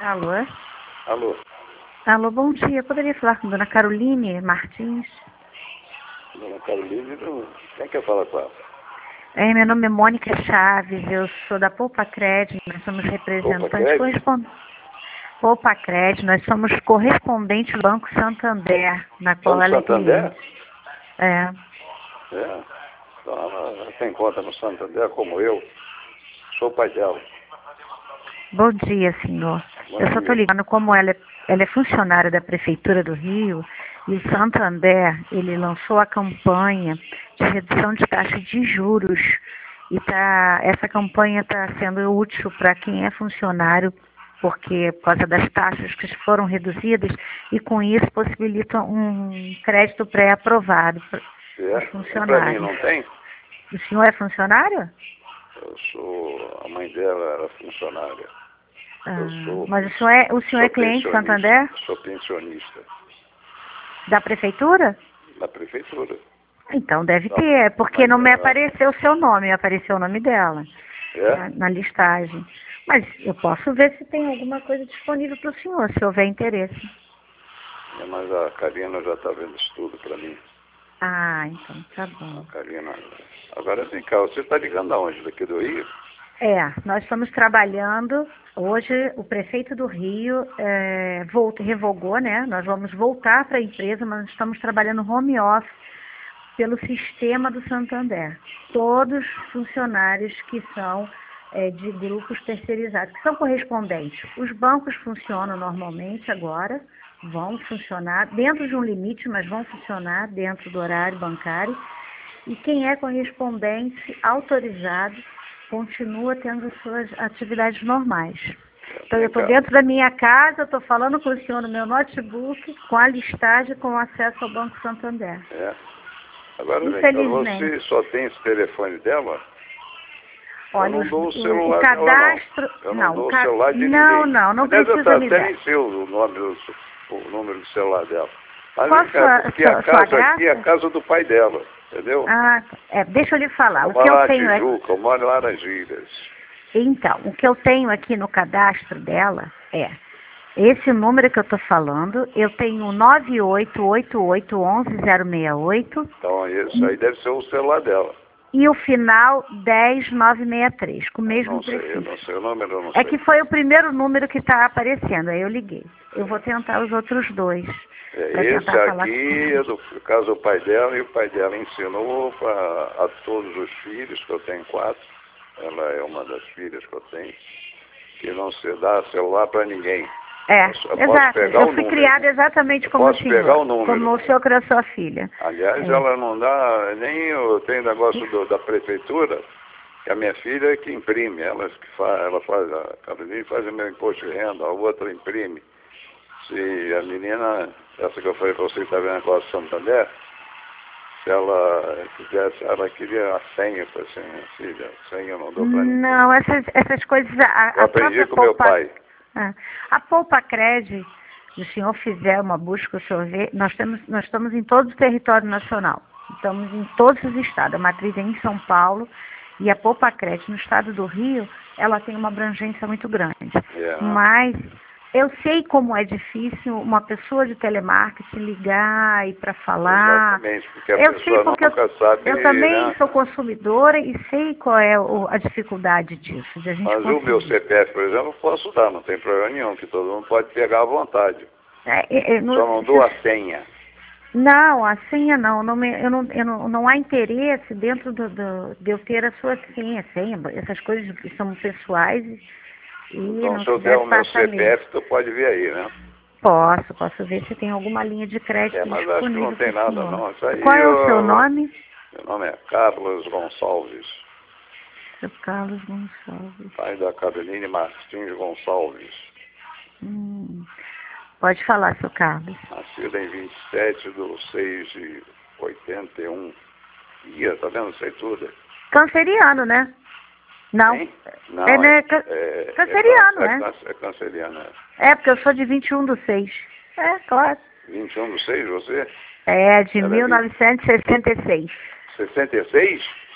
Alô? Alô? Alô, bom dia. Poderia falar com Dona Caroline Martins? Dona Carolina, quem quer falar com ela? Meu nome é Mônica Chaves, eu sou da Poupa Crédito, nós somos representantes correspondentes. Poupa Crédito, nós somos correspondentes do Banco Santander, na qual ela é cliente. É. É. Então, ela tem conta no Santander como eu. Sou o pai dela. Bom dia, senhor. Eu só estou ligando como ela é funcionária da Prefeitura do Rio e o Santander, ele lançou a campanha de redução de taxa de juros e essa campanha está sendo útil para quem é funcionário porque por causa das taxas que foram reduzidas e com isso possibilita um crédito pré-aprovado para os funcionários. Para mim não tem? O senhor é funcionário? Eu sou... A mãe dela era funcionária. Mas o senhor é cliente Santander? Sou pensionista. Da prefeitura? Da prefeitura. Então deve ter, porque não me apareceu o seu nome, apareceu o nome dela na listagem. Mas eu posso ver se tem alguma coisa disponível para o senhor, se houver interesse. Mas a Karina já está vendo isso tudo para mim. Ah, então tá bom. A Karina... Agora vem cá, você está ligando aonde? Daqui do Rio? Nós estamos trabalhando. Hoje o prefeito do Rio revogou, né? Nós vamos voltar para a empresa, mas estamos trabalhando home office pelo sistema do Santander. Todos funcionários que são de grupos terceirizados, que são correspondentes. Os bancos funcionam normalmente agora, vão funcionar dentro de um limite, mas vão funcionar dentro do horário bancário. E quem é correspondente autorizado continua tendo suas atividades normais. Então, eu estou dentro da minha casa, estou falando com o senhor no meu notebook, com a listagem, com acesso ao Banco Santander. Agora, você só tem esse telefone dela? Olha, eu não dou o celular o cadastro... dela, não. Eu não dou o celular de ninguém. Não precisa me dar. Até nem sei o número do celular dela. Mas porque a casa aqui é a casa do pai dela, entendeu? Deixa eu lhe falar. Eu moro em Laranjeiras. Então, o que eu tenho aqui no cadastro dela esse número que eu estou falando, eu tenho 9888110068. Então, isso aí deve ser o celular dela. E o final 10963, com o mesmo prefixo. Eu não sei o número, eu não sei. É que foi o primeiro número que está aparecendo, aí eu liguei. Eu vou tentar os outros dois. Esse aqui é do caso do pai dela, e o pai dela ensinou a todos os filhos, que eu tenho 4, ela é uma das filhas que eu tenho, que não se dá celular para ninguém. Exato. Eu fui criada exatamente como o senhor. Pegar o número. Como o senhor criou sua filha. Aliás, ela não dá, nem eu tenho negócio da prefeitura, que a minha filha é que imprime, ela faz, a Carolina faz o meu imposto de renda, a outra imprime. Se a menina, essa que eu falei para você que está vendo agora do Santander, se ela quisesse, ela queria a senha para ser minha filha, a senha eu não dou para ninguém. Não, essas coisas... Eu aprendi com meu pai. A Poupa Crédito, se o senhor fizer uma busca, o senhor vê, nós estamos em todo o território nacional. Estamos em todos os estados. A matriz é em São Paulo e a Poupa Crédito no estado do Rio, ela tem uma abrangência muito grande. Mas eu sei como é difícil uma pessoa de telemarketing ligar e para falar. Exatamente, porque a pessoa nunca sabe. Eu também sou consumidora e sei qual é a dificuldade disso. Mas o meu CPF, por exemplo, eu posso dar, não tem problema nenhum, que todo mundo pode pegar à vontade. Só não dou a senha. Não, a senha não. Não há interesse dentro de eu ter a sua senha. Essas coisas que são pessoais. Então, se eu der o meu CPF, tu pode ver aí, né? Posso ver se tem alguma linha de crédito mas disponível. acho que não tem nada, não. Isso aí Qual é o seu nome? Meu nome é Carlos Gonçalves. Seu Carlos Gonçalves. Pai da Caroline Martins Gonçalves. Pode falar, seu Carlos. Nascido em 27/6/81. Tá vendo? Sei tudo. Canceriano, né? Não. Não, canceriano, né? É canceriano, porque eu sou de 21/6. Claro. 21/6, você? De 1966. 66?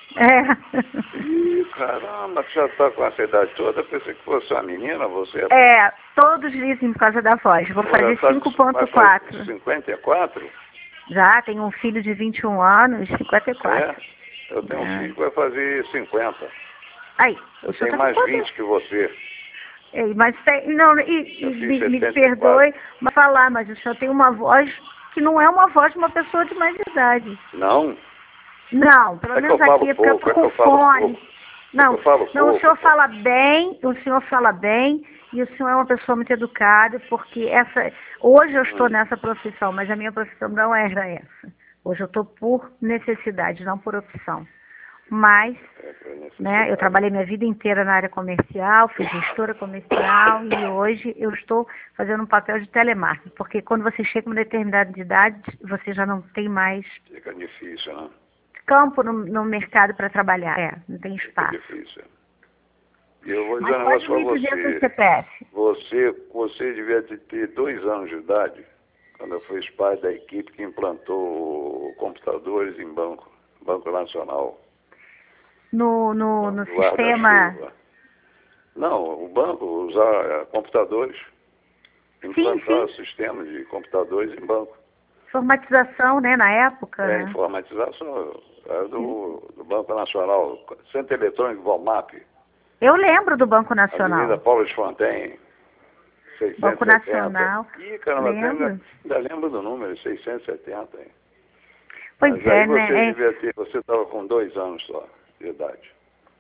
É. Ih, caramba, você já está com essa idade toda? Eu pensei que fosse uma menina, você. É, todos dizem por causa da voz. Vou fazer Já tá 5.4. 54? Já tenho um filho de 21 anos, 54. É. Eu tenho um filho que vai fazer 50. Aí, Eu o senhor tenho tá com mais quantos? 20 que você. Ei, mas tem, não, Eu fiz me 74. perdoe mas falar, mas o senhor tem uma voz que não é uma voz de uma pessoa de mais idade. Não? Não, pelo É que menos eu falo aqui, porque eu pouco, tô é que com eu falo fone. pouco. Não, eu falo não, o pouco. senhor fala bem, e o senhor é uma pessoa muito educada, porque hoje eu estou nessa profissão, mas a minha profissão não era essa. Hoje eu estou por necessidade, não por opção. Mas, né, eu trabalhei minha vida inteira na área comercial, fui gestora comercial e hoje eu estou fazendo um papel de telemarketing, porque quando você chega a uma determinada idade, você já não tem mais Fica difícil, né? campo no mercado para trabalhar. Não tem espaço. Fica difícil. E eu vou dizer Mas um pode negócio me para dizer o você. CPF. Você devia ter 2 anos de idade quando eu fui pai da equipe que implantou computadores em Banco Nacional. No sistema. Guarda-chuva. Não, o banco usar computadores. Implantar sistemas de computadores em banco. Formatização, né, na época. É, informatização do Banco Nacional. Centro Eletrônico Valmap. Eu lembro do Banco Nacional. Avenida Paulo de Fontaine. 670. Banco Nacional. Ih, caramba, Lembro. ainda lembro do número, 670, hein? Pois Mas é, aí você né? devia ter, você estava com 2 anos só de idade.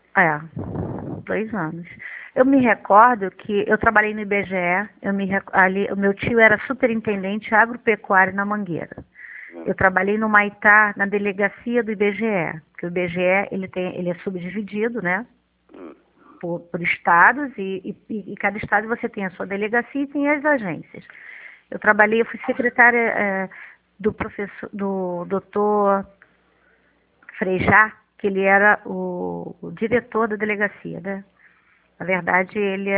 2 anos. Eu me recordo que eu trabalhei no IBGE, ali, o meu tio era superintendente agropecuário na Mangueira. Eu trabalhei no Maitá, na delegacia do IBGE, porque o IBGE ele é subdividido, né? Por estados e cada estado você tem a sua delegacia e tem as agências. Eu fui secretária do doutor Frejá, que ele era o diretor da delegacia, né? Na verdade, ele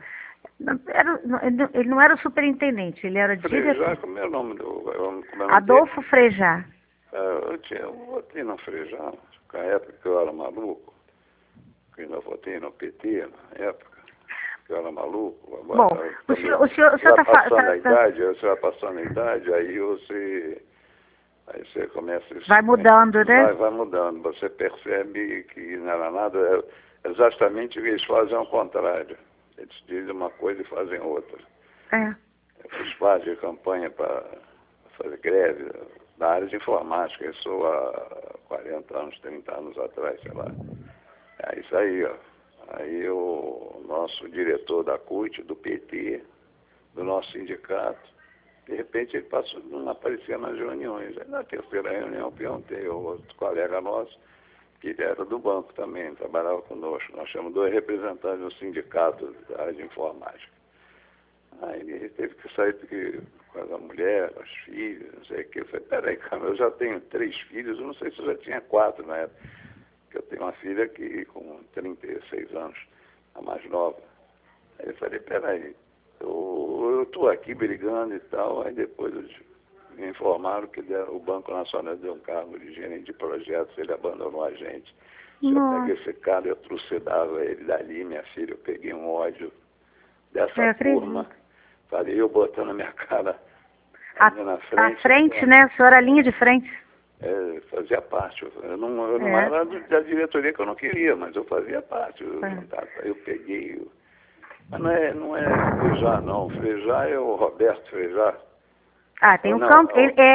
não era o superintendente, ele era Frejá, diretor. como é o nome Adolfo Frejá. Eu votei no Frejá, na época que eu era maluco. Eu ainda votei no PT, na época, que eu era maluco. Bom, o senhor está passando a idade, você vai passando a idade, aí você começa... Vai mudando, né? Vai mudando. Você percebe que não era nada... Exatamente o que eles fazem ao contrário. Eles dizem uma coisa e fazem outra. Eu fiz parte de campanha para fazer greve na área de informática. Eu sou há 40 anos, 30 anos atrás, sei lá. É isso aí, ó. Aí o nosso diretor da CUT, do PT, do nosso sindicato, de repente ele não aparecia nas reuniões. Aí na terceira reunião eu perguntei ao outro colega nosso, que ele era do banco também, trabalhava conosco. Nós chamamos 2 representantes do sindicato da área de informática. Aí ele teve que sair porque, com a mulher, as filhas, não sei o que. Eu falei, peraí, cara, eu já tenho 3 filhos, eu não sei se eu já tinha 4 na época. Porque eu tenho uma filha que com 36 anos, a mais nova. Aí eu falei, peraí, eu estou aqui brigando e tal, aí depois me informaram que o Banco Nacional deu um cargo de gerente de projetos, ele abandonou a gente. Se eu pego esse cara, eu trucidava ele dali, minha filha, eu peguei um ódio dessa turma. Falei, eu botando a minha cara ali na frente. À frente, né? A senhora linha de frente. Fazia parte. Eu não era da diretoria que eu não queria, mas eu fazia parte. Eu peguei... Mas não é Frejá, não. O Frejá é o Roberto Frejá. Tem um campo.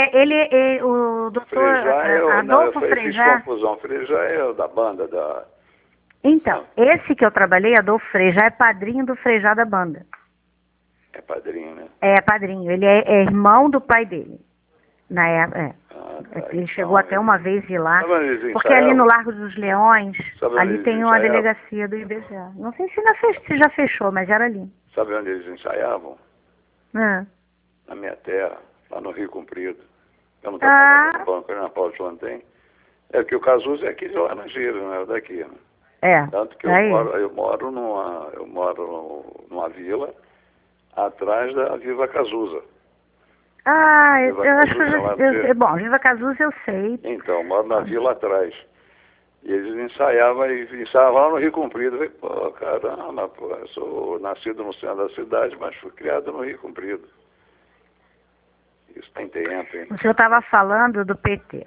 O doutor Adolfo Frejá. Fiz confusão. Frejá é o da banda da... Então, esse que eu trabalhei, Adolfo Frejá, é padrinho do Frejá da banda. É padrinho, né? É padrinho. Ele é irmão do pai dele. Na época, ele chegou até uma vez ir lá. Porque ali no Largo dos Leões, ali tem uma delegacia do IBGE. Não sei se já fechou, mas era ali. Sabe onde eles ensaiavam? Na minha terra, lá no Rio Comprido. Eu não estava no banco, na Paulo de Fontaine. É que o Cazuza é aqui de Laranjeiras, não é daqui, né? Tanto que eu moro numa vila atrás da Viva Cazuza. Eu acho que bom, Viva Cazuza eu sei. Então, eu moro na vila atrás. E eles ensaiavam lá no Rio Comprido. Eu falei, pô, caramba, pô, eu sou nascido no centro da cidade, mas fui criado no Rio Comprido. Isso tem tempo, hein? O senhor estava falando do PT.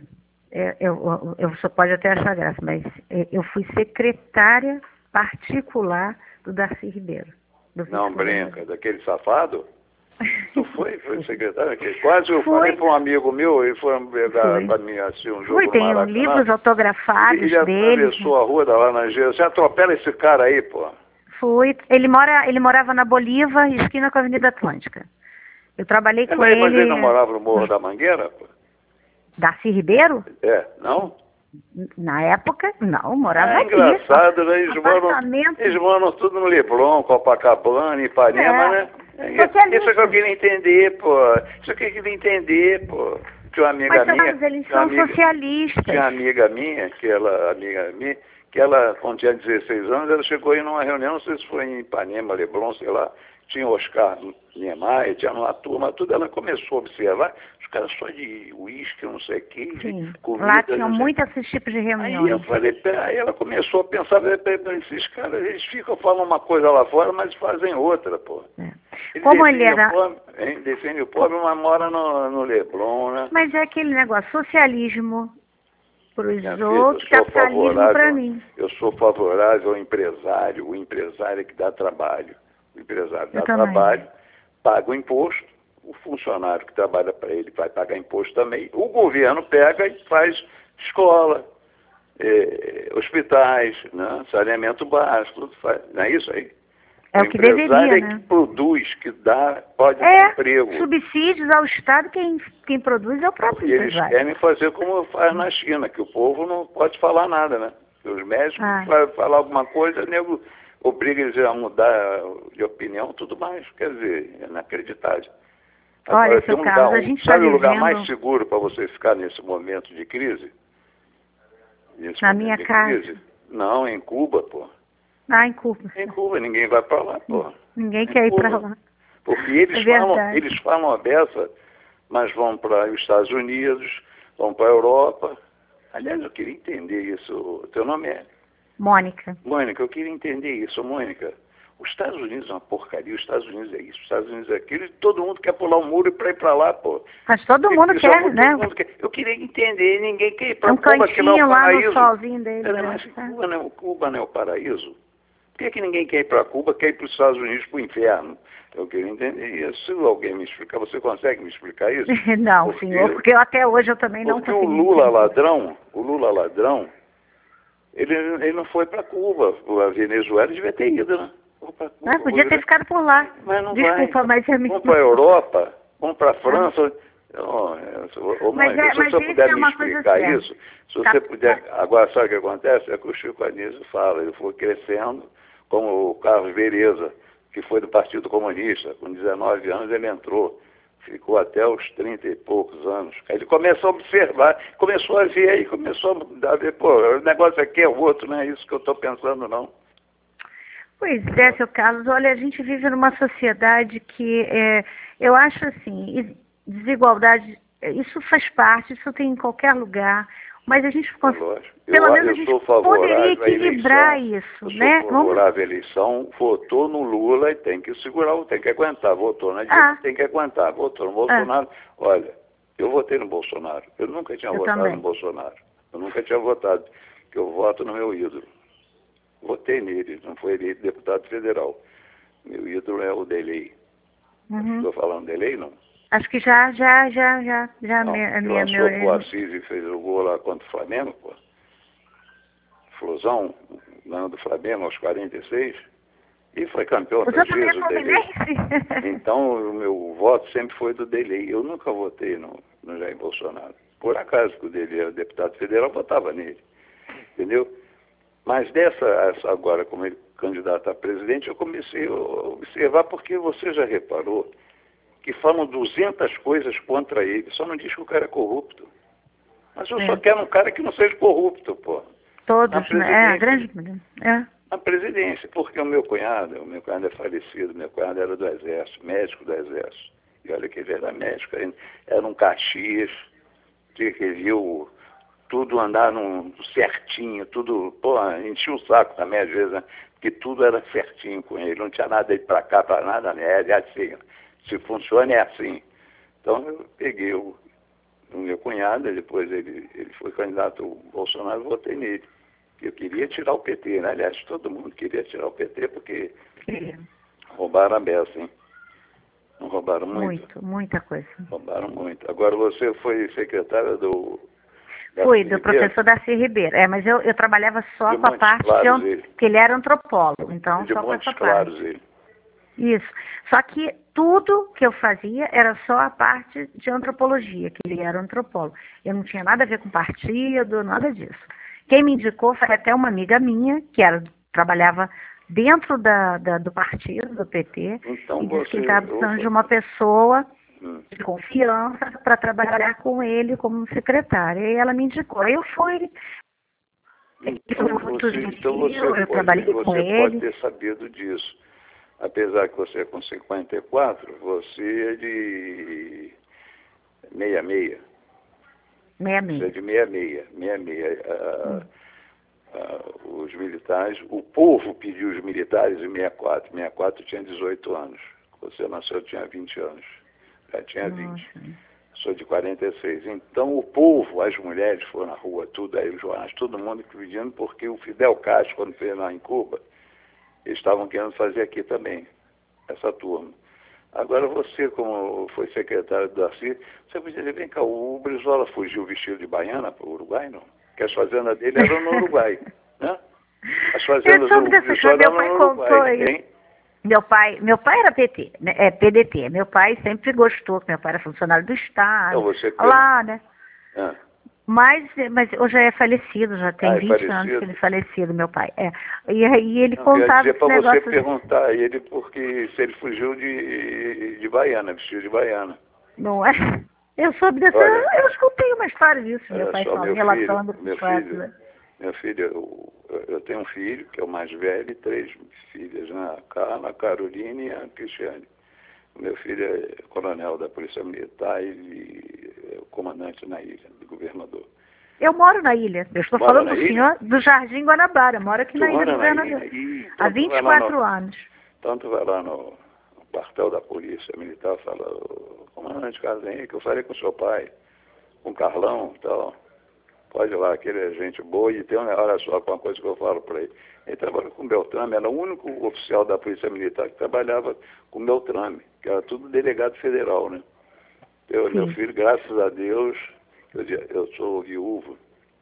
O senhor pode até achar graça, mas eu fui secretária particular do Darcy Ribeiro. Não brinca, daquele safado? Tu foi secretário? Quase eu falei para um amigo meu, ele foi pegar para mim assim, um jogo no tem Maracanã. livros autografados ele dele. atravessou a rua da Laranjeira. Você atropela esse cara aí, pô. Fui. Ele morava na Bolívar, esquina com a Avenida Atlântica. Eu trabalhei com ele. Mas ele não morava no Morro da Mangueira, pô? Darcy Ribeiro? Não? Na época, não, morava aqui. Engraçado, né? Eles moram tudo no Leblon, Copacabana, Ipanema, né? Isso que eu queria entender, pô. Isso que eu queria entender, pô. Que uma amiga minha... Mas eles são socialistas. Tinha uma amiga minha, que ela, quando tinha 16 anos, ela chegou aí numa reunião, não sei se foi em Ipanema, Leblon, sei lá, tinha Oscar Niemeyer, tinha uma turma, tudo, ela começou a observar, os caras só de uísque, não sei o quê, comida... Lá tinham muitos esses tipos de reuniões. Aí eu falei, aí ela começou a pensar, esses caras, eles ficam falando uma coisa lá fora, mas fazem outra, pô. Como ele era... Defende o pobre, mas mora no Leblon, né? Mas é aquele negócio, socialismo para os outros, capitalismo para mim. Eu sou favorável ao empresário, o empresário é que dá trabalho. O empresário dá trabalho, paga o imposto, o funcionário que trabalha para ele vai pagar imposto também. O governo pega e faz escola, hospitais, né? Saneamento básico, tudo faz. Não é isso aí? É o que deveria, né? Que produz, que dá, pode dar emprego. Subsídios ao Estado, quem produz é o próprio empresário. E eles querem fazer como faz na China, que o povo não pode falar nada, né? Os médicos vão falar alguma coisa, o nego obriga eles a mudar de opinião, tudo mais. Quer dizer, é inacreditável. Olha, seu Carlos, a gente sabe o lugar mais seguro para você ficar nesse momento de crise? Na minha casa? Crise? Não, em Cuba, pô. Em Cuba. Em Cuba, ninguém vai para lá, pô. Ninguém quer ir para lá. Porque eles falam a beça, mas vão para os Estados Unidos, vão para a Europa. Aliás, eu queria entender isso. Teu nome é? Mônica. Mônica, eu queria entender isso, Mônica. Os Estados Unidos é uma porcaria, os Estados Unidos é isso, os Estados Unidos é aquilo, e todo mundo quer pular o muro para ir para lá, pô. Mas todo mundo quer, né? Todo mundo quer. Eu queria entender, ninguém quer ir para Cuba, que não é o paraíso. Lá no solzinho dele. Mas Cuba não é o paraíso. Por que ninguém quer ir para Cuba, quer ir para os Estados Unidos, para o inferno? Eu queria entender isso. Se alguém me explicar, você consegue me explicar isso? Não, senhor, porque até hoje eu também não consegui. Porque o Lula ladrão, ele não foi para Cuba. A Venezuela devia ter ido, né? Podia ter ficado por lá. Mas não Desculpa, vai. Mas é Vamos para a Europa, vamos para a França. Se você puder me explicar isso, se você puder... Agora, sabe o que acontece? É que o Chico Anísio fala, ele foi crescendo como o Carlos Bereza, que foi do Partido Comunista. Com 19 anos ele entrou, ficou até os 30 e poucos anos. Aí ele começou a observar, começou a ver aí, começou a ver, pô, o negócio aqui é o outro, não é isso que eu estou pensando, não. Pois é, seu Carlos, olha, a gente vive numa sociedade que, eu acho assim, desigualdade, isso faz parte, isso tem em qualquer lugar, mas a gente, pelo menos a gente poderia equilibrar isso, né? Eu sou favorável à eleição, votou no Lula e tem que segurar, tem que aguentar, votou na direita, tem que aguentar, votou no Bolsonaro. Olha, eu votei no Bolsonaro, eu nunca tinha votado no Bolsonaro, eu nunca tinha votado, porque eu voto no meu ídolo. Votei nele, não foi eleito deputado federal. Meu ídolo é o Delei. Estou falando Delei, não? Acho que já. Lançou pro Assis e fez o gol lá contra o Flamengo, pô. Flusão, ganhou do Flamengo aos 46. E foi campeão outras vezes, o Delei. Então, o meu voto sempre foi do Delei. Eu nunca votei no Jair Bolsonaro. Por acaso, que o Delei era deputado federal, eu votava nele. Entendeu? Mas agora, como ele candidato a presidente, eu comecei a observar, porque você já reparou que falam 200 coisas contra ele, só não diz que o cara é corrupto. Mas eu só quero um cara que não seja corrupto, pô. Todos, né? A grande... Na presidência, porque o meu cunhado é falecido, meu cunhado era do Exército, médico do Exército. E olha que ele era médico, era um Caxias, que viu tudo andar certinho, tudo, pô, enchia o saco também às vezes, né? Porque tudo era certinho com ele, não tinha nada de ir para cá, para nada, né? É assim, se funciona é assim. Então eu peguei o meu cunhado, depois ele foi candidato ao Bolsonaro, votei nele. Eu queria tirar o PT, né? Aliás, todo mundo queria tirar o PT porque roubaram a beça, hein? Não roubaram muito? Muita coisa. Roubaram muito. Agora você foi secretária do Fui, do professor Darcy Ribeiro. Mas eu trabalhava só com a parte que ele era antropólogo, então só com essa parte. Ele. Isso. Só que tudo que eu fazia era só a parte de antropologia, que ele era antropólogo. Eu não tinha nada a ver com partido, nada disso. Quem me indicou foi até uma amiga minha, que trabalhava dentro do partido, do PT, então, e disse que ele estava precisando de uma pessoa de confiança para trabalhar com ele como secretária. E ela me indicou. Aí eu fui. Eu trabalhei com ele. Você pode ter sabido disso. Apesar que você é com 54, você é de 66. 66. Você é de 66. Os militares, o povo pediu os militares em 64. 64 tinha 18 anos. Você nasceu, tinha 20 anos. Já tinha 20. Nossa. Sou de 46. Então o povo, as mulheres foram na rua, tudo, aí os jornais, todo mundo pedindo, porque o Fidel Castro, quando fez lá em Cuba, eles estavam querendo fazer aqui também, essa turma. Agora você, como foi secretário do Darcy, você podia dizer, vem cá, o Brizola fugiu vestido de baiana para o Uruguai, não? Porque as fazendas dele eram no Uruguai, né? As fazendas do Brizola eram no Uruguai, hein? Meu pai era PT, PDT. Meu pai sempre gostou, meu pai era funcionário do Estado. Então você lá, né? Mas hoje é falecido, já tem 20 anos que ele é falecido, meu pai. E aí ele contava esse negócio. Você perguntar a ele porque se ele fugiu de baiana, vestido de baiana. Não é? Eu soube dessa. Eu escutei uma história disso, meu pai falando, relatando meu filho, meu filho, eu tenho um filho, que é o mais velho, e 3 filhas, né? A Carla, a Carolina e a Cristiane. O meu filho é coronel da Polícia Militar e é o comandante na ilha, do governador. Eu moro na ilha. Eu estou falando do senhor do Jardim Guanabara. Eu moro aqui na ilha do governador. Há 24 anos. Então tu vai lá no quartel da Polícia Militar e fala, comandante Carlos Henrique, eu falei com o seu pai, com o Carlão e tal. Pode ir lá, que ele é gente boa e tem olha só, com uma coisa que eu falo para ele. Ele trabalha com o Beltrame, era o único oficial da Polícia Militar que trabalhava com o Beltrame, que era tudo delegado federal, né? Meu filho, graças a Deus, eu sou viúvo.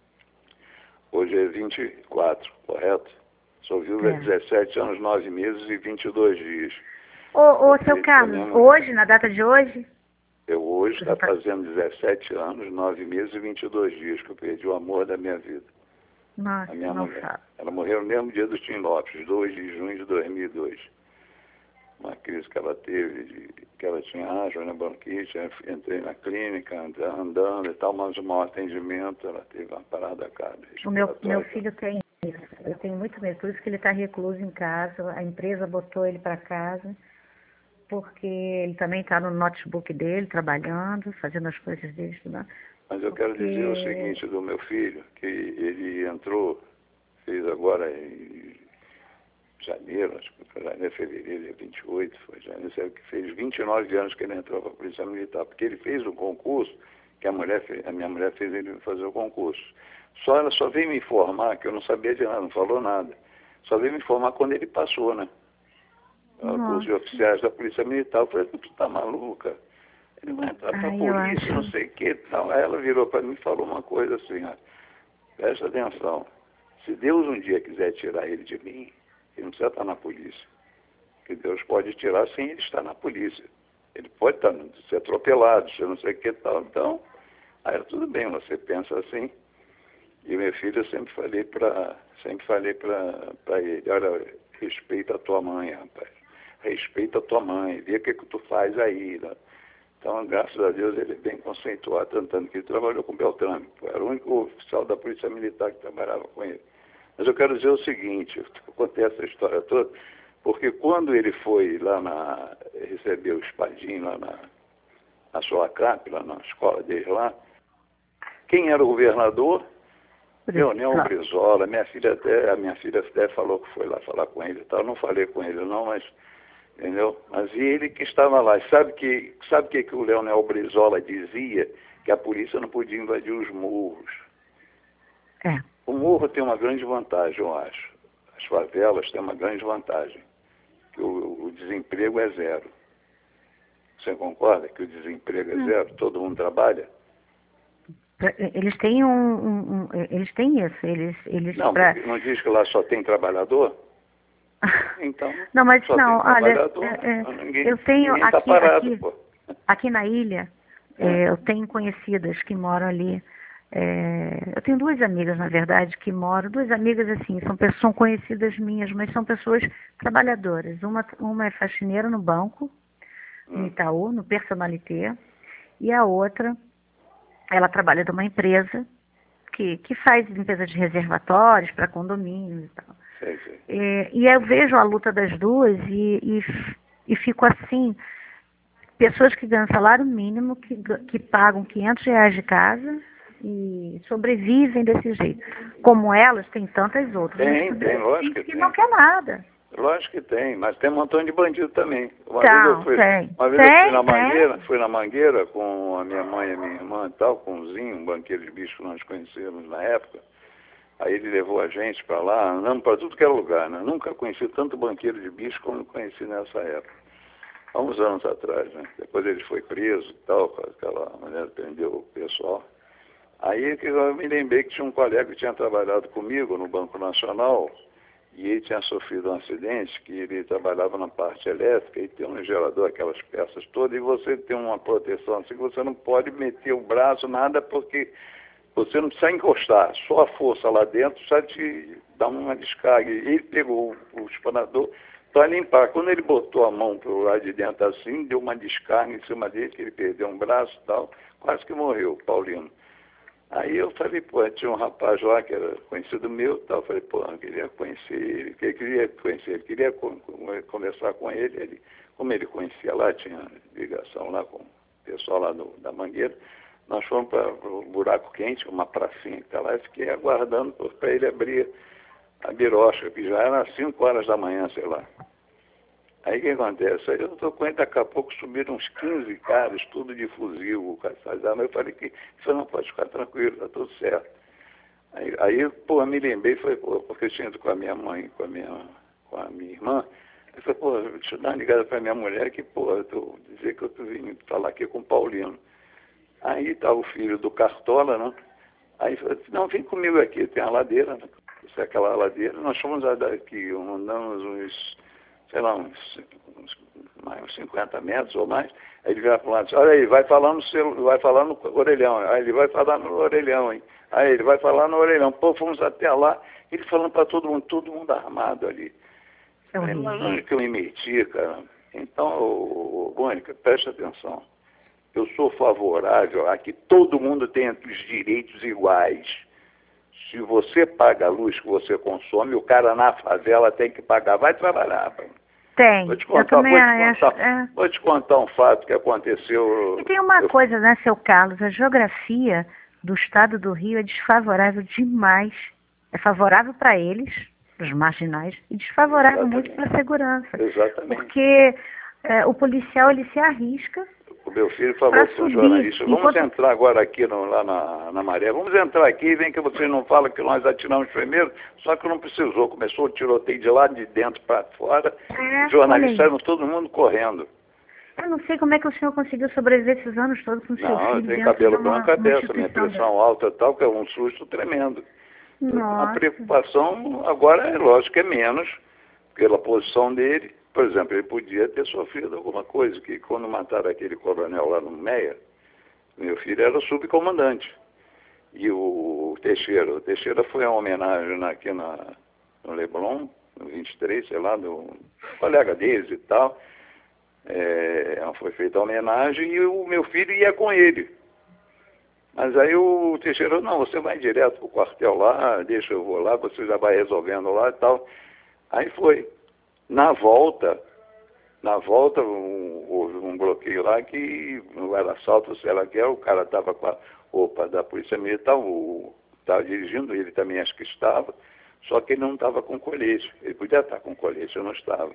Hoje é 24, correto? Sou viúvo há 17 anos, 9 meses e 22 dias. Seu Carlos, hoje, na data de hoje? Eu hoje está fazendo 17 anos, 9 meses e 22 dias que eu perdi o amor da minha vida. Nossa, a minha mulher. Ela morreu no mesmo dia do Tim Lopes, 2 de junho de 2002. Uma crise que ela teve, que ela tinha asma, né, bronquite, entrei na clínica, andando e tal, mas o mau atendimento, ela teve uma parada cardíaca. O meu filho tem isso. Eu tenho muito medo, por isso que ele está recluso em casa, a empresa botou ele para casa, porque ele também está no notebook dele, trabalhando, fazendo as coisas dele, estudando. Mas eu quero dizer o seguinte do meu filho, que ele entrou, fez agora em janeiro, acho que foi janeiro, fevereiro, dia 28, foi janeiro, que fez 29 anos que ele entrou para a Polícia Militar, porque ele fez um concurso, que a minha mulher fez ele fazer o concurso. Ela só veio me informar, que eu não sabia de nada, não falou nada. Só veio me informar quando ele passou, né? O curso de oficiais da Polícia Militar. Eu falei, tu tá maluca? Ele vai entrar pra polícia, não sei o que tal. Aí ela virou para mim e falou uma coisa assim, ó, presta atenção, se Deus um dia quiser tirar ele de mim, ele não precisa estar na polícia. Porque Deus pode tirar sem ele estar na polícia. Ele pode ser atropelado, se não sei o que tal. Então, aí tudo bem, você pensa assim. E meu filho, eu sempre falei para ele, olha, respeita a tua mãe, rapaz. Respeita a tua mãe, vê o que tu faz aí. Né? Então, graças a Deus, ele é bem conceituado, tanto que ele trabalhou com o Beltrame. Era o único oficial da Polícia Militar que trabalhava com ele. Mas eu quero dizer o seguinte, eu contei essa história toda, porque quando ele foi lá recebeu o espadinho lá na sua CAP, lá na escola dele lá, quem era o governador? Leonel Brizola, a minha filha até falou que foi lá falar com ele e tal. Eu não falei com ele não, mas, entendeu? Mas ele que estava lá. Sabe que o Leonel Brizola dizia? Que a polícia não podia invadir os morros. É. O morro tem uma grande vantagem, eu acho. As favelas têm uma grande vantagem, que o desemprego é zero. Você concorda que o desemprego é zero? Todo mundo trabalha? Eles têm eles têm isso. Eles Não, não diz que lá só tem trabalhador? Então, não, mas só não, tem olha, trabalhador. eu tenho Ninguém tá parado, aqui na ilha, eu tenho conhecidas que moram ali. Eu tenho duas amigas, na verdade, que moram, duas amigas assim, são conhecidas minhas, mas são pessoas trabalhadoras. Uma é faxineira no banco, no Itaú, no Personalité, e a outra, ela trabalha numa empresa que faz limpeza de reservatórios para condomínios e tal. Sei, sei. E eu vejo a luta das duas e fico assim, pessoas que ganham salário mínimo, que pagam R$ 500 de casa e sobrevivem desse jeito. Como elas, tem tantas outras. Tem, lógico que tem. Não quer nada. Lógico que tem, mas tem um montão de bandido também. Uma vez eu fui na Mangueira com a minha mãe e a minha irmã e tal, com o Zinho, um banqueiro de bicho que nós conhecemos na época. Aí ele levou a gente para lá, andamos para tudo que era lugar, né? Nunca conheci tanto banqueiro de bicho como conheci nessa época. Há uns anos atrás, né? Depois ele foi preso e tal, aquela maneira prendeu o pessoal. Aí que eu me lembrei que tinha um colega que tinha trabalhado comigo no Banco Nacional e ele tinha sofrido um acidente, que ele trabalhava na parte elétrica e tem um gerador, aquelas peças todas, e você tem uma proteção assim que você não pode meter o braço, nada, porque você não precisa encostar, só a força lá dentro já te dá uma descarga. Ele pegou o espanador para limpar. Quando ele botou a mão para o lado de dentro assim, deu uma descarga em cima dele, que ele perdeu um braço e tal, quase que morreu, Paulino. Aí eu falei, pô, tinha um rapaz lá que era conhecido meu e tal, eu falei, pô, eu queria conhecer ele, queria conversar com ele, como ele conhecia lá, tinha ligação lá com o pessoal lá da Mangueira, nós fomos para o Buraco Quente, uma pracinha que está lá, e fiquei aguardando para ele abrir a birocha, que já era às 5 horas da manhã, sei lá. Aí o que acontece? Aí eu estou com ele, daqui a pouco subiram uns 15 caras, tudo de fuzil, mas eu falei que você não pode ficar tranquilo, está tudo certo. Aí pô, me lembrei, foi, pô, porque eu tinha ido com a minha mãe, com a minha irmã, eu falei, pô, deixa eu dar uma ligada para minha mulher que, pô, eu dizer que eu estou vindo falar aqui com o Paulino. Aí estava o filho do Cartola, né? Aí eu falei, não, vem comigo aqui, tem a ladeira, né? Isso é aquela ladeira, nós fomos daqui, andamos uns, sei lá, uns 50 metros ou mais, aí ele vai falando assim, olha aí, vai falar no orelhão, aí ele vai falar no orelhão, hein? Aí ele vai falar no orelhão, pô, fomos até lá, ele falando para todo mundo armado ali. Mas onde que eu me meti, cara? Então, Mônica, preste atenção, eu sou favorável a que todo mundo tenha os direitos iguais. Se você paga a luz que você consome, o cara na favela tem que pagar. Vai trabalhar, pai. Tem. Vou te contar um fato que aconteceu. E tem uma coisa, né, seu Carlos? A geografia do estado do Rio é desfavorável demais. É favorável para eles, para os marginais, e desfavorável muito para a segurança. Exatamente. Porque o policial, ele se arrisca. O meu filho falou para o jornalista, vamos entrar agora aqui lá na Maré, vamos entrar aqui e vem que vocês não falam que nós atiramos primeiro, só que não precisou, começou o tiroteio de lá de dentro para fora, os jornalistas saíram todo mundo correndo. Eu não sei como é que o senhor conseguiu sobreviver esses anos todos com seu filho. Não, tem cabelo branco a testa, minha pressão alta e tal, que é um susto tremendo. Nossa. A preocupação agora é lógico, é menos, pela posição dele. Por exemplo, ele podia ter sofrido alguma coisa, que quando mataram aquele coronel lá no Meia, meu filho era subcomandante. E o Teixeira foi uma homenagem aqui no Leblon, no 23, sei lá, do colega deles e tal. Foi feita a homenagem e o meu filho ia com ele. Mas aí o Teixeira, não, você vai direto pro quartel lá, deixa eu vou lá, você já vai resolvendo lá e tal. Aí foi. Na volta houve um bloqueio lá que não era assalto, sei lá que era, o cara estava com a roupa da Polícia Militar, o estava dirigindo, ele também acho que estava, só que ele não estava com colete. Ele podia estar com colete, eu não estava.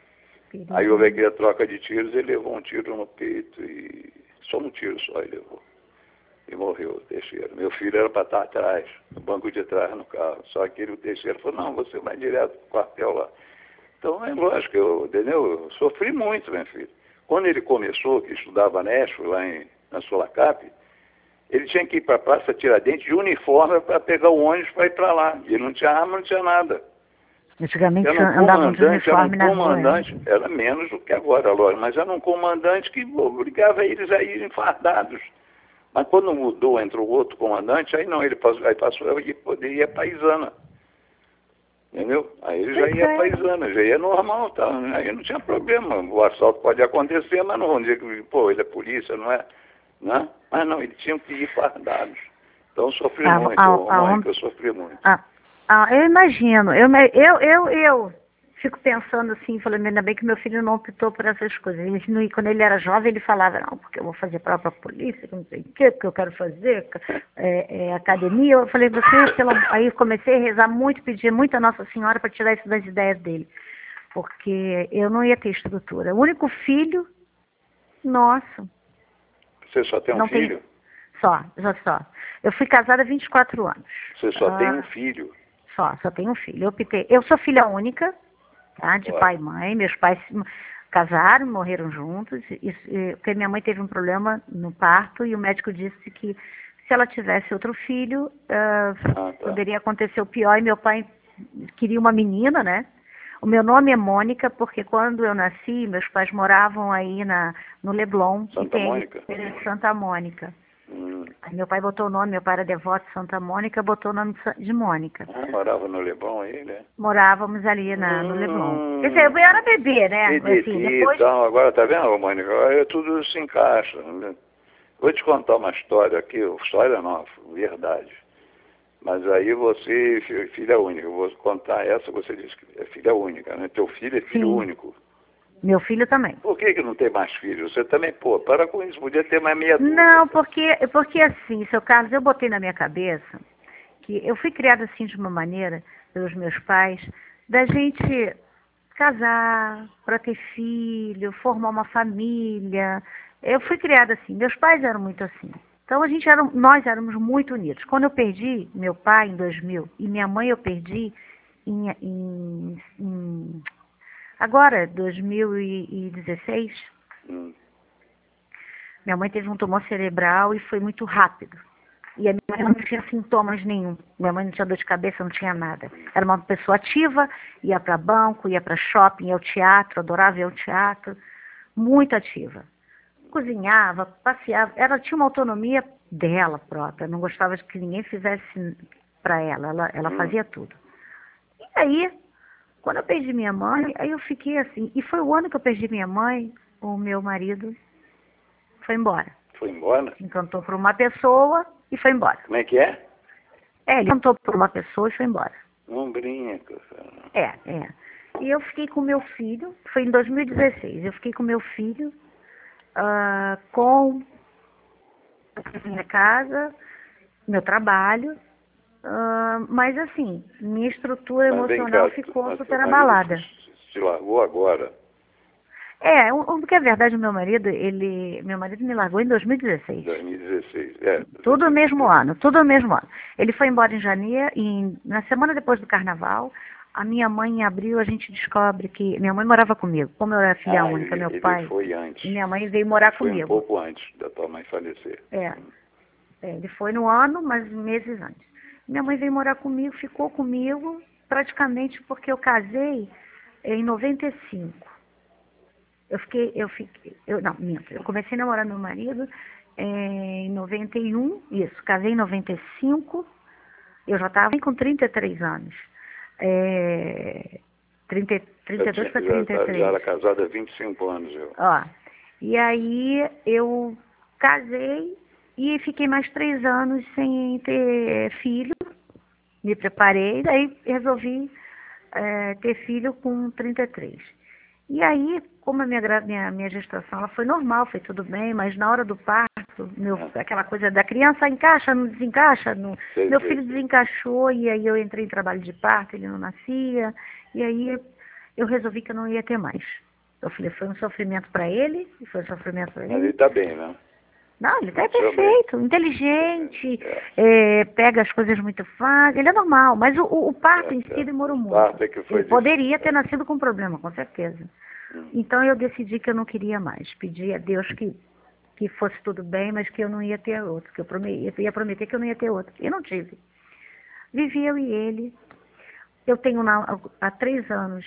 Aí houve aquela troca de tiros, ele levou um tiro no peito e só um tiro só ele levou. E morreu o Teixeira. Meu filho era para estar atrás, no banco de trás no carro. Só que o Teixeira falou, não, você vai direto para o quartel lá. Então é lógico, eu sofri muito, meu filho. Quando ele começou, que estudava na ESF, lá na Sulacap, ele tinha que ir para a Praça Tiradentes de uniforme para pegar o ônibus para ir para lá. E ele não tinha arma, não tinha nada. Antigamente andavam de uniforme na rua. Era menos do que agora, lógico, mas era um comandante que obrigava eles a irem fardados. Mas quando mudou, entrou outro comandante, aí não, ele passou a poder ir a paisana. Entendeu? Aí ele já ia paisana, já ia normal, tá? Aí não tinha problema. O assalto pode acontecer, mas não vão dizer que, pô, ele é polícia, não é? Né? Mas não, eles tinham que ir fardados. Então eu sofri muito, eu sofri muito. Eu imagino, eu fico pensando assim, falando, ainda bem que meu filho não optou por essas coisas. Quando ele era jovem, ele falava, não, porque eu vou fazer prova para a polícia, não sei o quê, porque eu quero fazer academia. Eu falei, aí eu comecei a rezar muito, pedir muito a Nossa Senhora para tirar isso das ideias dele, porque eu não ia ter estrutura. O único filho, nossa. Você só tem um filho? Só. Eu fui casada há 24 anos. Você só tem um filho? Só tenho um filho. Eu sou filha única, tá? De pai e mãe. Meus pais casaram, morreram juntos, porque minha mãe teve um problema no parto e o médico disse que se ela tivesse outro filho, poderia acontecer o pior, e meu pai queria uma menina, né? O meu nome é Mônica, porque quando eu nasci, meus pais moravam aí no Leblon, Santa Mônica. Aí meu pai botou o nome, meu pai era devoto de Santa Mônica, botou o nome de Mônica. Morava no Leblon aí, né? Morávamos ali no Leblon. Quer dizer, eu era bebê, né? Assim, depois... Então, agora tá vendo, Mônica? Agora tudo se encaixa. Né? Vou te contar uma história aqui, história não, verdade. Mas aí você, filha única, eu vou contar essa, você disse que é filha única, né? Teu filho é filho único. Meu filho também. Por que não tem mais filhos? Você também, para com isso, podia ter mais meia dúzia. Não, porque assim, seu Carlos, eu botei na minha cabeça que eu fui criada assim de uma maneira, pelos meus pais, da gente casar, para ter filho, formar uma família. Eu fui criada assim, meus pais eram muito assim. Então nós éramos muito unidos. Quando eu perdi meu pai em 2000 e minha mãe eu perdi agora, 2016, minha mãe teve um tumor cerebral e foi muito rápido. E a minha mãe não tinha sintomas nenhum. Minha mãe não tinha dor de cabeça, não tinha nada. Era uma pessoa ativa, ia para banco, ia para shopping, ia ao teatro, adorava ir ao teatro. Muito ativa. Cozinhava, passeava. Ela tinha uma autonomia dela própria. Não gostava de que ninguém fizesse para ela. Ela fazia tudo. E aí... Quando eu perdi minha mãe, aí eu fiquei assim. E foi o ano que eu perdi minha mãe, o meu marido foi embora. Foi embora? Encantou por uma pessoa e foi embora. Como é que é? Ele encantou por uma pessoa e foi embora. Não brinca. É. E eu fiquei com meu filho, foi em 2016, eu fiquei com meu filho, com a minha casa, meu trabalho. Mas assim, minha estrutura emocional ficou super abalada. Se largou agora? Porque a verdade, meu marido me largou em 2016. 2016, Tudo no mesmo ano. Ele foi embora em janeiro, na semana depois do carnaval. A minha mãe, em abril, a gente descobre que... Minha mãe morava comigo. Como eu era filha única, meu pai... Ele foi antes. Minha mãe veio morar comigo. Foi um pouco antes da tua mãe falecer. Ele foi no ano, mas meses antes. Minha mãe veio morar comigo, ficou comigo praticamente porque eu casei em 95. Eu comecei a namorar meu marido em 91, casei em 95, eu já estava com 33 anos. 32 para 33. Já era casada há 25 anos. E aí eu casei e fiquei mais 3 anos sem ter filho. Me preparei, daí resolvi ter filho com 33. E aí, como a minha gestação ela foi normal, foi tudo bem, mas na hora do parto, parto, aquela coisa da criança encaixa, não desencaixa. Meu filho desencaixou e aí eu entrei em trabalho de parto, ele não nascia. E aí eu resolvi que eu não ia ter mais. Eu falei, foi um sofrimento para ele e foi um sofrimento para ele. Mas ele está bem, né? Não, ele tá perfeito, inteligente, pega as coisas muito fácil, ele é normal, mas o parto em si demorou muito. Ele poderia ter nascido com problema, com certeza. Então eu decidi que eu não queria mais, pedi a Deus que fosse tudo bem, mas que eu não ia ter outro, que eu ia prometer que eu não ia ter outro, e não tive. Vivi eu e ele, eu tenho há 3 anos.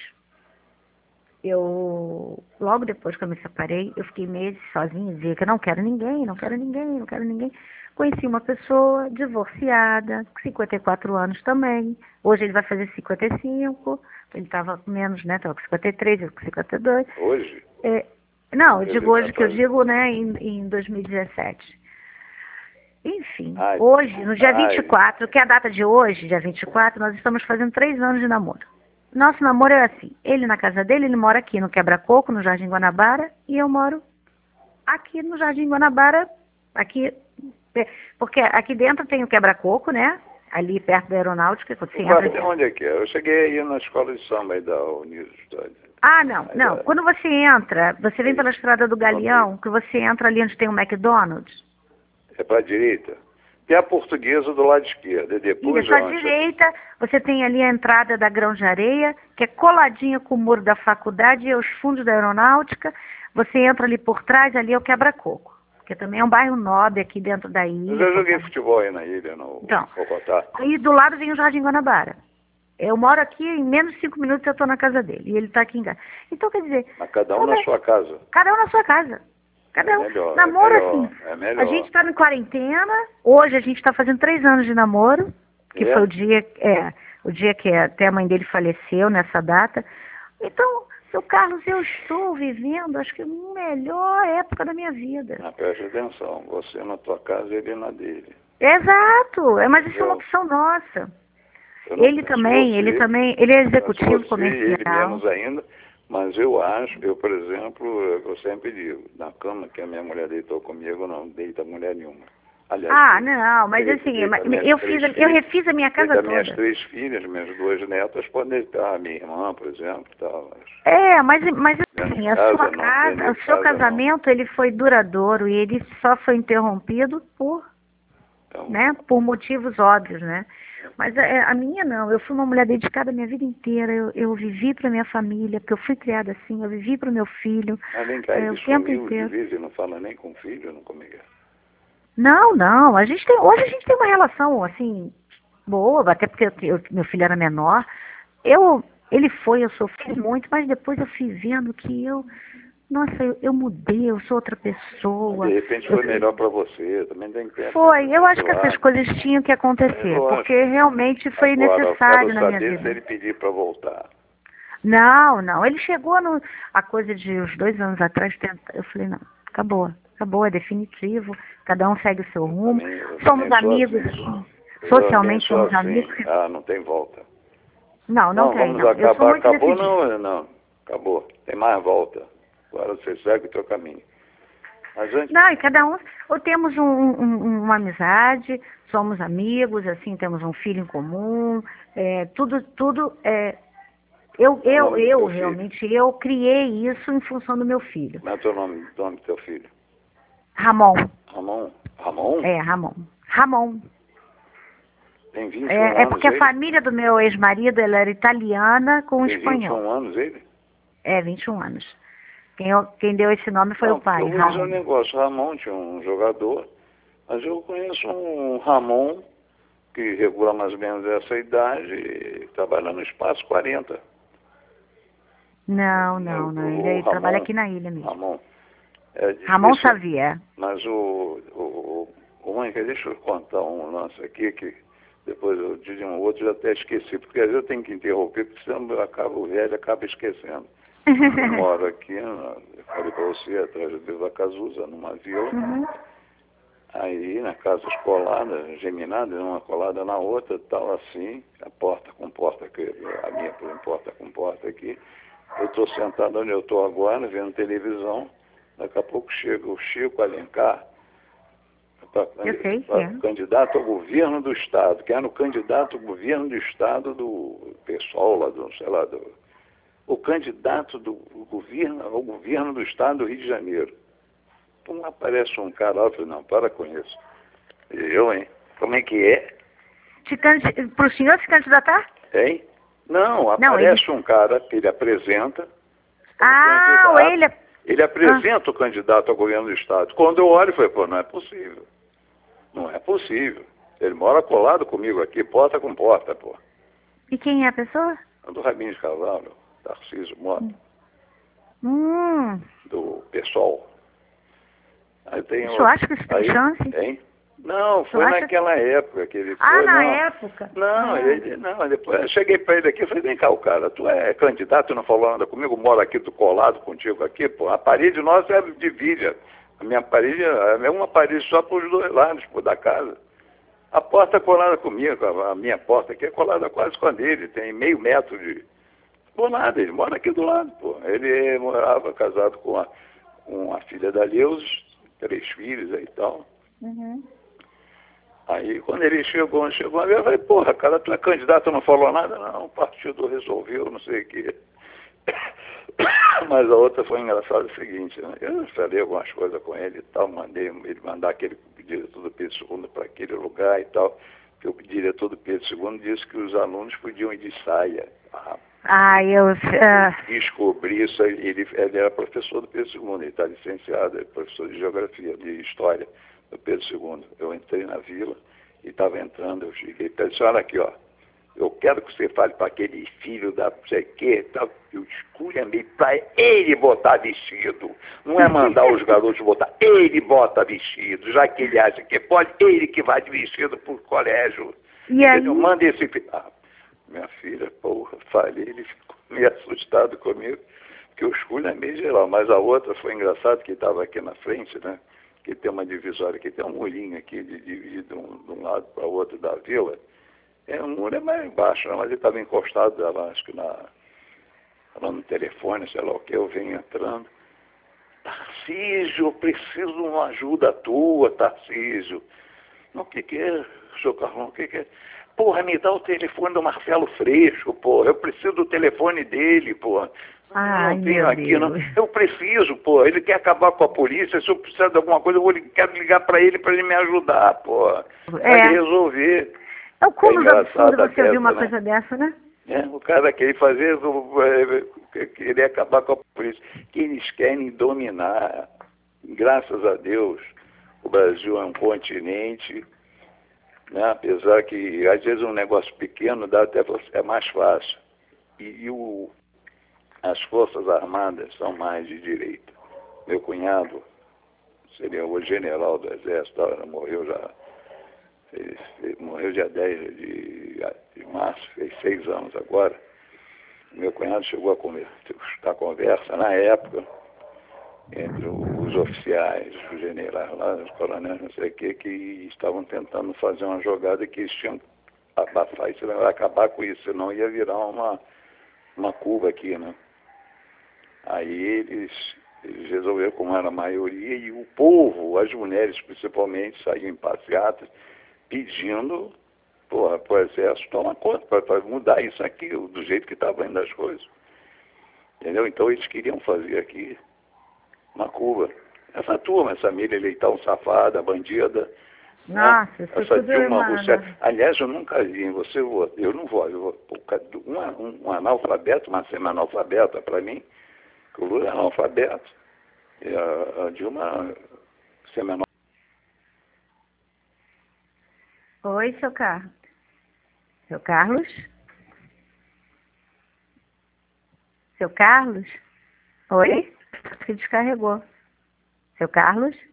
Logo depois que eu me separei, eu fiquei meses sozinha, dizia que eu não quero ninguém, não quero ninguém, não quero ninguém. Conheci uma pessoa divorciada, 54 anos também. Hoje ele vai fazer 55, ele estava com menos, né? Estava com 53, eu com 52. Hoje? Não, eu digo hoje, que eu digo, né, em 2017. Enfim, hoje, no dia 24, que é a data de hoje, dia 24, nós estamos fazendo 3 anos de namoro. Nosso namoro é assim, ele na casa dele, ele mora aqui no Quebra-Coco, no Jardim Guanabara, e eu moro aqui no Jardim Guanabara, aqui, porque aqui dentro tem o Quebra-Coco, né? Ali perto da Aeronáutica. Onde é que é? Eu cheguei aí na escola de samba aí da Unidos. Ah, não. Quando você entra, você vem pela Estrada do Galeão, que você entra ali onde tem o McDonald's. É para a direita? Tem a Portuguesa do lado esquerdo. E depois à direita, você tem ali a entrada da Grão de Areia, que é coladinha com o muro da faculdade e aos fundos da Aeronáutica. Você entra ali por trás, ali é o Quebra-Coco, que também é um bairro nobre aqui dentro da ilha. Eu já joguei futebol aí na ilha, no Bogotá. Aí do lado vem o Jardim Guanabara. Eu moro aqui, em menos de 5 minutos eu estou na casa dele, e ele está aqui em casa. Então, quer dizer... Mas cada um na sua casa. Cada um na sua casa. Cada um. Melhor, namoro assim. A gente está em quarentena. Hoje a gente está fazendo 3 anos de namoro, que foi o dia que até a mãe dele faleceu nessa data. Então, seu Carlos, eu estou vivendo, acho que a melhor época da minha vida. Preste atenção, você na tua casa e ele na dele. Exato, mas isso é uma opção nossa. Ele também é executivo comercial. Ele menos ainda. Mas eu por exemplo, eu sempre digo, na cama que a minha mulher deitou comigo, não deita mulher nenhuma. Aliás, não, mas assim, eu refiz a minha casa toda. Minhas 3 filhas, minhas 2 netas podem deitar, a minha irmã, por exemplo, tal. Mas assim, a sua casa, o seu casamento, ele foi duradouro e ele só foi interrompido por motivos óbvios, né? Mas a minha não, eu fui uma mulher dedicada a minha vida inteira, eu vivi para minha família, porque eu fui criada assim, eu vivi para o meu filho. Mas vem cá, ele sumiu de vez e não fala nem com o filho, não comigo? Não, hoje a gente tem uma relação assim, boa, até porque meu filho era menor. Eu sofri muito, mas depois eu fui vendo que eu mudei, eu sou outra pessoa. De repente foi melhor para você, também tem que pensar. Eu acho que essas coisas tinham que acontecer, porque realmente foi necessário na minha vida. Se ele pedir para voltar. Não, ele chegou a coisa de uns 2 anos atrás, eu falei, não, acabou, é definitivo, cada um segue o seu rumo, somos amigos, socialmente somos amigos. Não tem volta. Não tem. Vamos acabar, acabou não, acabou, tem mais volta. Agora você segue o teu caminho. Mas antes... Não, e cada um, ou temos uma amizade, somos amigos, assim, temos um filho em comum, eu criei isso em função do meu filho. Como é o nome do teu filho? Ramon. Ramon? Ramon. Tem 21 anos. É porque a família do meu ex-marido, ela era italiana com espanhol. Tem 21 anos ele? 21 anos. Quem deu esse nome foi o pai. Eu conheço um negócio, Ramon tinha um jogador, mas eu conheço um Ramon que regula mais ou menos essa idade e trabalha no Espaço 40. Não, ele trabalha aqui na ilha mesmo. Ramon. Ramon Xavier. Mas deixa eu contar um lance aqui que depois eu digo um outro, já até esqueci, porque às vezes eu tenho que interromper, porque senão o velho acaba esquecendo. Eu moro aqui, eu falei para você, atrás do Vila Cazuza, numa vila. Aí na casa escolada, geminada, uma colada na outra, tal assim, a porta com porta, a minha por porta com porta aqui. Eu estou sentado onde eu estou agora, vendo televisão. Daqui a pouco chega o Chico Alencar, Eu sei que é. Candidato ao governo do Estado, que era o candidato ao governo do Estado do pessoal lá, sei lá, o candidato ao governo do Estado do Rio de Janeiro. Não aparece um cara lá, eu falei, não, para com isso. Eu, hein? Como é que é? Para o senhor se candidatar? Hein? Não, aparece um cara que ele apresenta. Ele apresenta o candidato ao governo do Estado. Quando eu olho, eu falei, pô, não é possível. Não é possível. Ele mora colado comigo aqui, porta com porta, pô. E quem é a pessoa? Do Rabinho de Cavalo, Tarcísio Mota. Do PSOL. Eu acho que isso tem chance? Hein? Não, foi naquela época que ele foi. Na época? Não, depois eu cheguei para ele aqui e falei, vem cá, cara, tu é candidato, não falou nada comigo, mora aqui do colado contigo aqui, pô, a parede nossa é de vidro. A minha parede é uma parede só para os dois lados, pô, da casa. A porta é colada comigo, a minha porta aqui é colada quase com a dele, tem meio metro de... Pô, nada, ele mora aqui do lado, pô. Ele morava casado com a filha da Leusa, 3 filhos aí e tal. Aí, quando ele chegou, eu falei, porra, cara, tu é candidato, não falou nada? Não, o partido resolveu, não sei o quê. Mas a outra foi engraçada o seguinte, né? Eu falei algumas coisas com ele e tal, mandei ele mandar aquele diretor do Pedro II para aquele lugar e tal, que o diretor do Pedro II disse que os alunos podiam ir de saia. Descobri isso, ele era professor do Pedro II, ele está licenciado, é professor de geografia, de história do Pedro II. Eu entrei na vila e estava entrando, eu cheguei e disse, olha aqui, ó, eu quero que você fale para aquele filho da não sei o que, tal, eu esculhambei para ele botar vestido. Não é mandar os garotos botar, ele bota vestido, já que ele acha que pode, ele que vai de vestido para o colégio. E aí? Manda esse filho. Minha filha, porra, falei, ele ficou meio assustado comigo, porque eu esculhambei geral, mas a outra foi engraçado, que estava aqui na frente, né? Que tem uma divisória aqui, tem um murinho aqui, de um lado para o outro da vila. O muro é mais baixo, né? Mas ele estava encostado lá, acho que lá no telefone, sei lá o que, eu venho entrando. Tarcísio, eu preciso de uma ajuda tua, Tarcísio. Não, o que é, senhor Carlão, o que é? Porra, me dá o telefone do Marcelo Freixo, porra, eu preciso do telefone dele, porra. Não tenho aqui, não. Eu preciso, pô. Ele quer acabar com a polícia. Se eu precisar de alguma coisa, quero ligar para ele me ajudar, pô. Vai resolver. É o cúmulo do absurdo você ouvir uma coisa dessa, né? O cara quer fazer, querer acabar com a polícia. Que eles querem dominar. Graças a Deus, o Brasil é um continente, né? Apesar que, às vezes, um negócio pequeno dá até é mais fácil. As Forças Armadas são mais de direita. Meu cunhado seria o general do Exército, morreu já, morreu dia 10 de março, fez 6 anos agora. Meu cunhado chegou a conversa na época entre os oficiais, os generais lá, os coronéis, não sei o que estavam tentando fazer uma jogada que eles tinham que abafar isso, acabar com isso, senão ia virar uma Cuba aqui, né? Aí eles resolveram, como era a maioria, e o povo, as mulheres principalmente, saíam em passeatas pedindo para o exército tomar conta, para mudar isso aqui, do jeito que estava indo as coisas. Entendeu? Então eles queriam fazer aqui uma Cuba. Essa turma, essa Miriam Leitão safada, bandida. Nossa, essa Dilma Rousseff. Aliás, eu nunca vi, eu não vou, um analfabeto, uma semi-analfabeta para mim, que o Lula é analfabeto, e a Dilma semi-analfabeta. Oi, seu Carlos. Seu Carlos? Seu Carlos? Oi? Se descarregou. Seu Carlos?